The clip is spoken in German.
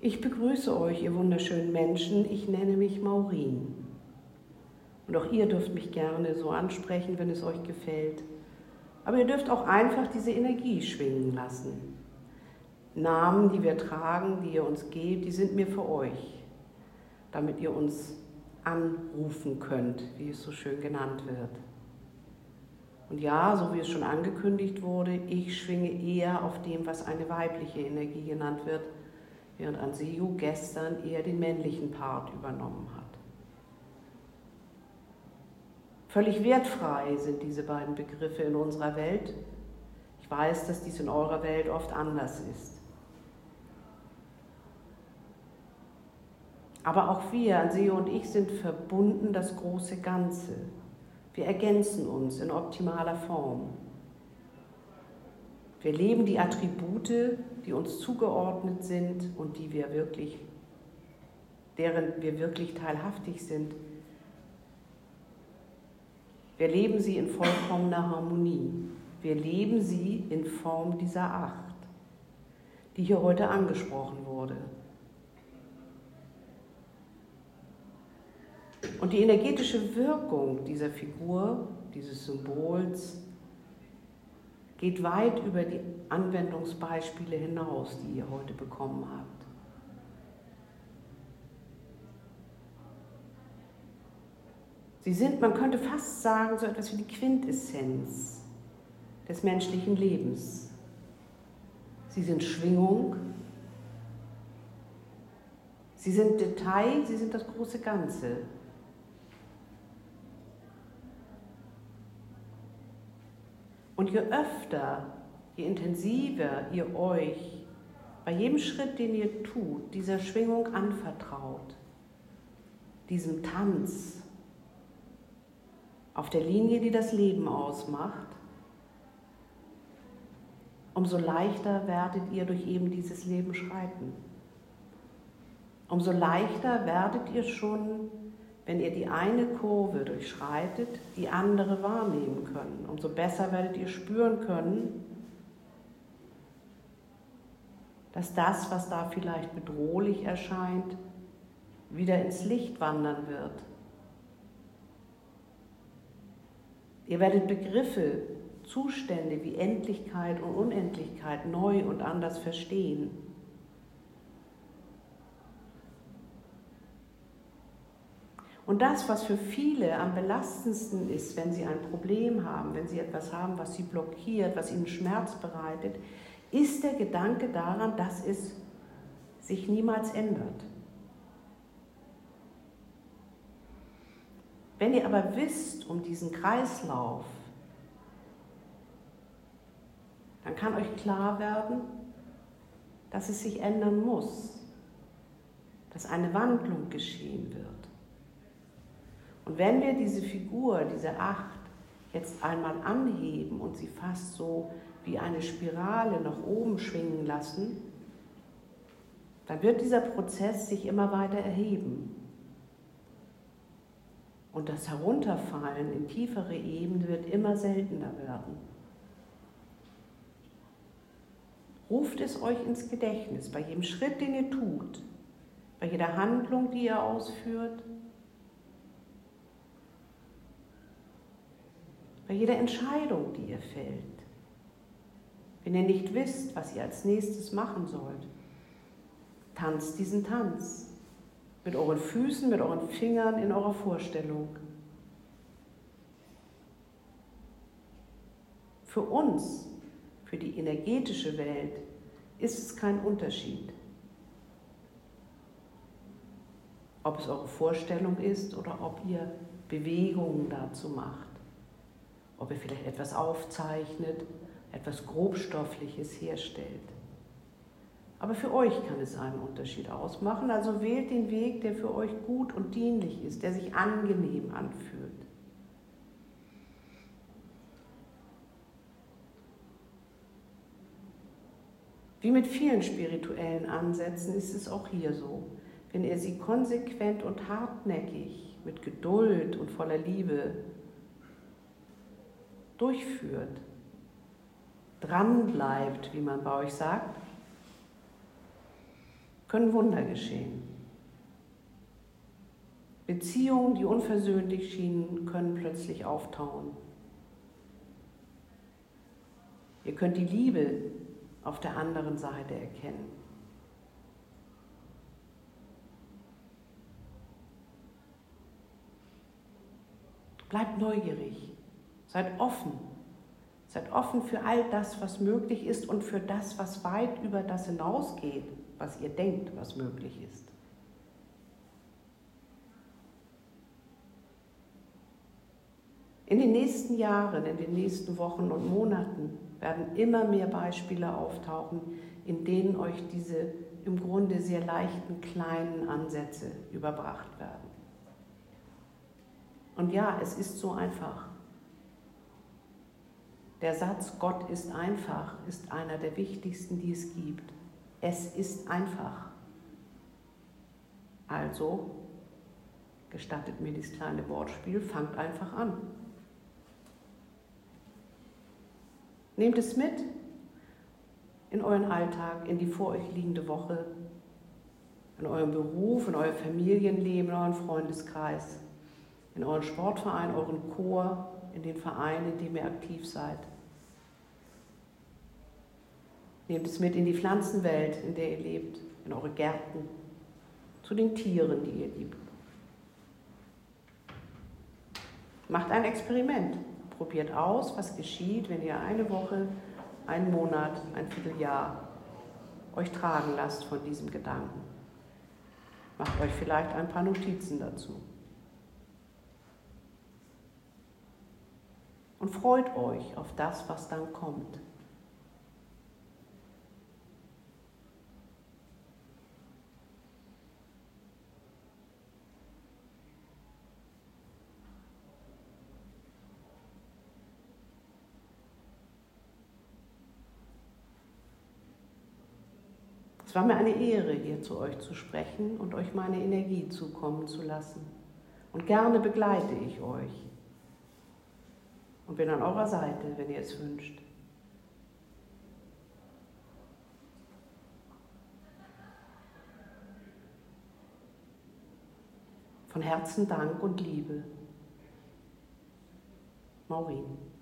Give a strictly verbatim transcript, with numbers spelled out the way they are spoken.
Ich begrüße euch, ihr wunderschönen Menschen. Ich nenne mich Maureen. Und auch ihr dürft mich gerne so ansprechen, wenn es euch gefällt. Aber ihr dürft auch einfach diese Energie schwingen lassen. Namen, die wir tragen, die ihr uns gebt, die sind mir für euch, damit ihr uns anrufen könnt, wie es so schön genannt wird. Und ja, so wie es schon angekündigt wurde, ich schwinge eher auf dem, was eine weibliche Energie genannt wird, während Anseyu gestern eher den männlichen Part übernommen hat. Völlig wertfrei sind diese beiden Begriffe in unserer Welt. Ich weiß, dass dies in eurer Welt oft anders ist. Aber auch wir, Anseyu und ich, sind verbunden, das große Ganze. Wir ergänzen uns in optimaler Form. Wir leben die Attribute, die uns zugeordnet sind und die wir wirklich, deren wir wirklich teilhaftig sind. Wir leben sie in vollkommener Harmonie. Wir leben sie in Form dieser Acht, die hier heute angesprochen wurde. Und die energetische Wirkung dieser Figur, dieses Symbols, geht weit über die Anwendungsbeispiele hinaus, die ihr heute bekommen habt. Sie sind, man könnte fast sagen, so etwas wie die Quintessenz des menschlichen Lebens. Sie sind Schwingung, sie sind Detail, sie sind das große Ganze. Und je öfter, je intensiver ihr euch bei jedem Schritt, den ihr tut, dieser Schwingung anvertraut, diesem Tanz auf der Linie, die das Leben ausmacht, umso leichter werdet ihr durch eben dieses Leben schreiten. Umso leichter werdet ihr schon, wenn ihr die eine Kurve durchschreitet, die andere wahrnehmen können. Umso besser werdet ihr spüren können, dass das, was da vielleicht bedrohlich erscheint, wieder ins Licht wandern wird. Ihr werdet Begriffe, Zustände wie Endlichkeit und Unendlichkeit neu und anders verstehen. Und das, was für viele am belastendsten ist, wenn sie ein Problem haben, wenn sie etwas haben, was sie blockiert, was ihnen Schmerz bereitet, ist der Gedanke daran, dass es sich niemals ändert. Wenn ihr aber wisst um diesen Kreislauf, dann kann euch klar werden, dass es sich ändern muss, dass eine Wandlung geschehen wird. Und wenn wir diese Figur, diese Acht, jetzt einmal anheben und sie fast so wie eine Spirale nach oben schwingen lassen, dann wird dieser Prozess sich immer weiter erheben. Und das Herunterfallen in tiefere Ebenen wird immer seltener werden. Ruft es euch ins Gedächtnis, bei jedem Schritt, den ihr tut, bei jeder Handlung, die ihr ausführt, bei jeder Entscheidung, die ihr fällt. Wenn ihr nicht wisst, was ihr als nächstes machen sollt, tanzt diesen Tanz. Mit euren Füßen, mit euren Fingern in eurer Vorstellung. Für uns, für die energetische Welt, ist es kein Unterschied. Ob es eure Vorstellung ist oder ob ihr Bewegungen dazu macht. Ob ihr vielleicht etwas aufzeichnet, etwas Grobstoffliches herstellt. Aber für euch kann es einen Unterschied ausmachen, also wählt den Weg, der für euch gut und dienlich ist, der sich angenehm anfühlt. Wie mit vielen spirituellen Ansätzen ist es auch hier so. Wenn ihr sie konsequent und hartnäckig, mit Geduld und voller Liebe durchführt, dran bleibt, wie man bei euch sagt, können Wunder geschehen. Beziehungen, die unversöhnlich schienen, können plötzlich auftauen. Ihr könnt die Liebe auf der anderen Seite erkennen. Bleibt neugierig, seid offen, seid offen für all das, was möglich ist und für das, was weit über das hinausgeht, was ihr denkt, was möglich ist. In den nächsten Jahren, in den nächsten Wochen und Monaten werden immer mehr Beispiele auftauchen, in denen euch diese im Grunde sehr leichten, kleinen Ansätze überbracht werden. Und ja, es ist so einfach. Der Satz, Gott ist einfach, ist einer der wichtigsten, die es gibt. Es ist einfach. Also, gestattet mir dieses kleine Wortspiel, fangt einfach an. Nehmt es mit in euren Alltag, in die vor euch liegende Woche, in eurem Beruf, in euer Familienleben, in euren Freundeskreis, in euren Sportverein, euren Chor, in den Verein, in dem ihr aktiv seid. Nehmt es mit in die Pflanzenwelt, in der ihr lebt, in eure Gärten, zu den Tieren, die ihr liebt. Macht ein Experiment. Probiert aus, was geschieht, wenn ihr eine Woche, einen Monat, ein Vierteljahr euch tragen lasst von diesem Gedanken. Macht euch vielleicht ein paar Notizen dazu. Und freut euch auf das, was dann kommt. Es war mir eine Ehre, hier zu euch zu sprechen und euch meine Energie zukommen zu lassen. Und gerne begleite ich euch und bin an eurer Seite, wenn ihr es wünscht. Von Herzen Dank und Liebe. Maureen.